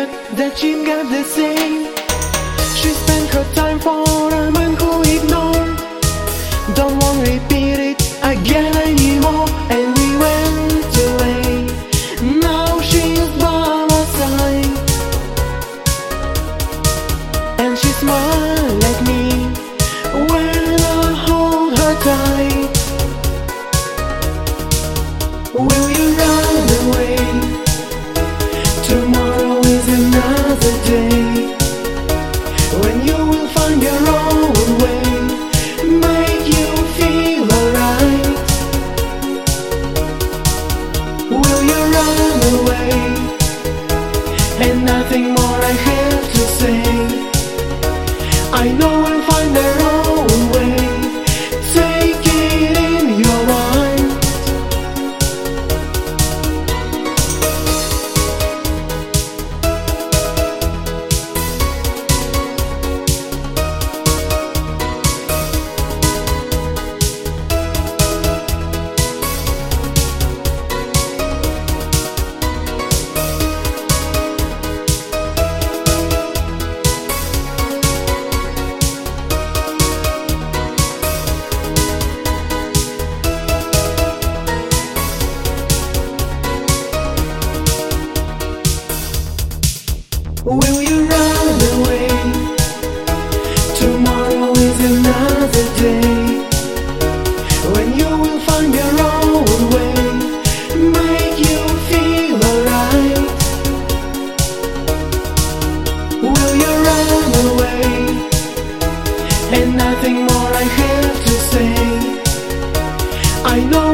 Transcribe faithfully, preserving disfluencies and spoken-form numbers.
said that she got the same. She spent her time for a man who ignored. Don't want to repeat it again anymore. And we went away. Now she's by my side, and she smiled at me when I hold her tight. Will you run away? Tomorrow is another day when you will find your own way, make you feel alright. Will you run away? And nothing more I have to say. I know I'll find their own way. Take it in your mind. Will you run away? Tomorrow is another day when you will find your own way, make you feel alright. Will you run away? And nothing more I have to say. I know